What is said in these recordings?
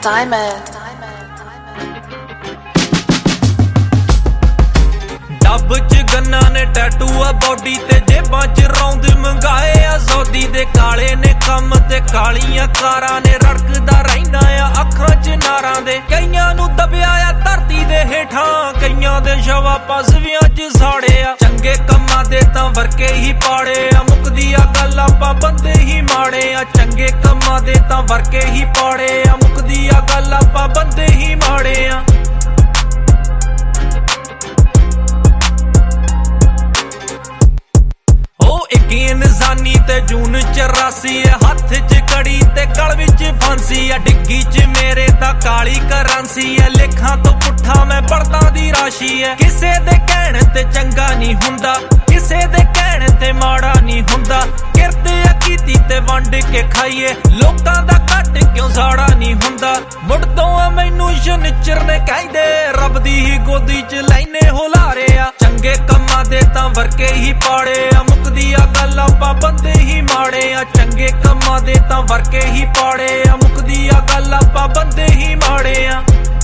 Diamond. ਡੱਬ ਚ ਗੰਨਾ ਨੇ ਟੈਟੂ ਆ ਬੋਡੀ ਤੇ ਜੇਬਾਂ ਚ ਰੌਂਦ ਮੰਗਾਏ ਆ ਸੌਦੀ ਦੇ ਕਾਲੇ ਨੇ ਕੰਮ ਤੇ ਕਾਲੀਆਂ ਕਾਰਾਂ ਨੇ ਰੜਕਦਾ ਰਹਿੰਦਾ ਆ ਅੱਖਾਂ ਚ ਨਾਰਾਂ ਦੇ ਕਈਆਂ ਨੂੰ ਦਬਿਆ ਆ ਧਰਤੀ ਦੇ ਹੇਠਾਂ ਕਈਆਂ ਦੇ ਸ਼ਵਾ ਪਸਵੀਆਂ ਚ ਸਾੜੇ ਆ ਚੰਗੇ ਕੰਮਾਂ ਦੇ ਤਾਂ ਵਰਕੇ ਹੀ ਪਾੜੇ ਆ ਮੁੱਕਦੀ ਆ ਗੱਲ ਆਪਾਂ ਬੰਦੇ ਹੀ ਮਾੜੇ ਆ ਚੰਗੇ ਕੰਮਾਂ ਦੇ ਤਾਂ ਵਰਕੇ ਹੀ ਪਾੜੇ ਆ ਮੁੱਕਦੀ ਆ ਗੱਲ ਆਪਾਂ ਬੰਦੇ ਹੀ ਮਾੜੇ ਆ ਇੱਕ ਇਨਸਾਨੀ ਤੇ ਜੂਨ 84 ਐ ਹੱਥ ਚ ਕੜੀ ਤੇ ਗਲ ਵਿੱਚ ਫਾਂਸੀ ਐ ਡਿੱਗੀ ਚ ਮੇਰੇ ਤਾਂ ਕਾਲੀ ਕਰੰਸੀ ਐ ਲੇਖਾਂ ਤੋਂ ਪੁੱਠਾ ਮੈਂ ਬਲਦਾਂ ਦੀ ਰਾਸ਼ੀ ਐ ਕਿਸੇ ਦੇ ਕਹਿਣ ਤੇ ਚੰਗਾ ਨਹੀਂ ਹੁੰਦਾ ਕਿਸੇ ਦੇ ਕਹਿਣ ਤੇ ਮਾੜਾ ਨਹੀਂ ਹੁੰਦਾ ਕਿਰਤ ਆ ਕੀਤੀ ਤੇ ਵੰਡ ਕੇ ਖਾਈਏ ਲੋਕਾਂ ਦਾ ਘੱਟ ਕਿਉਂ ਸਾੜਾ ਨਹੀਂ ਹੁੰਦਾ ਮੁੜ ਤੋਂ ਆ ਮੈਨੂੰ ਸ਼ਨਿਚਰ ਨੇ ਕਹਿੰਦੇ ਰੱਬ ਦੀ ਹੀ ਗੋਦੀ ਚ ਲੈਨੇ ਹੁਲਾਰੇ ਆ ਚੰਗੇ ਕੰਮਾਂ ਦੇ ਤਾਂ ਵਰਕੇ ਹੀ ਪਾੜੇ ਆ ਮੁੱਕਦੀ ਆ ਗੱਲ ਆਪਾਂ ਬੰਦੇ ਹੀ ਮਾੜੇ ਆ ਚੰਗੇ ਕੰਮਾਂ ਦੇ ਤਾਂ ਵਰਕੇ ਹੀ ਪਾੜੇ ਆ ਮੁੱਕਦੀ ਆ ਗੱਲ ਆਪਾਂ ਬੰਦੇ ਹੀ ਮਾੜੇ ਆ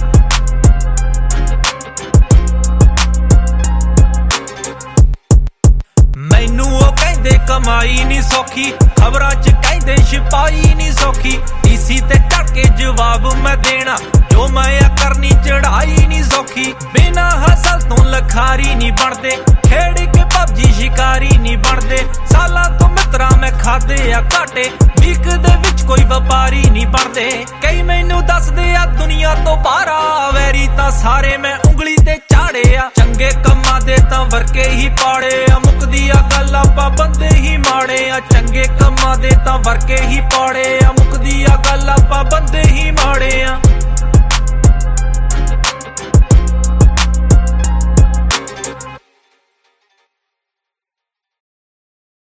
ਮੈਨੂੰ ਉਹ ਕਹਿੰਦੇ ਕਮਾਈ ਨੀ ਸੌਖੀ ਖਬਰਾਂ ਚ ਕਹਿੰਦੇ ਛਪਾਈ ਨੀ ਸੌਖੀ ਡੀਸੀ ਤੇ ਟੱਕ ਕੇ ਜਵਾਬ ਮੈਂ ਦੇਣਾ ਜੋ ਮੈਂ ਕਰਨੀ ਚੜਾਈ ਨੀ ਸੌਖੀ ਬਿਨਾਂ ਹਸਲ ਤੋਂ ਲਖਾਰੀ ਨੀ ਬਣਦੇ ਖੇਡ ਕੇ ਪਬਜੀ ਸ਼ਿਕਾਰੀ ਨੀ ਬਣਦੇ ਸਾਲਾਂ ਤੋਂ ਮਿੱਤਰਾਂ ਮੈਂ ਖਾਦੇ ਆ ਘਾਟੇ ਵੀਕ ਦੇ ਵਿੱਚ ਕੋਈ ਵਪਾਰੀ ਨੀ ਬਣਦੇ ਕਈ ਮੈਨੂੰ ਦੱਸਦੇ ਆ ਦੁਨੀਆ ਤੋਂ ਬਾਹਰ ਆ ਵੈਰੀ ਤਾਂ ਸਾਰੇ ਮੈਂ ਉਂਗਲੀ ਤੇ ਚਾੜੇ ਆ ਚੰਗੇ ਕੰਮਾਂ ਦੇ ਤਾਂ ਵਰਕੇ ਹੀ ਪਾੜੇ ਆ ਮੁੱਕਦੀ ਆ ਗੱਲ ਆਪਾਂ ਬੰਦੇ ਹੀ ਮਾੜੇ ਆ ਚੰਗੇ ਕੰਮਾਂ ਦੇ ਤਾਂ ਵਰਕੇ ਹੀ ਪਾੜੇ ਆ ਮੁੱਕਦੀ ਆ ਗੱਲ ਆਪਾਂ ਬੰਦੇ ਹੀ ਮਾੜੇ ਆ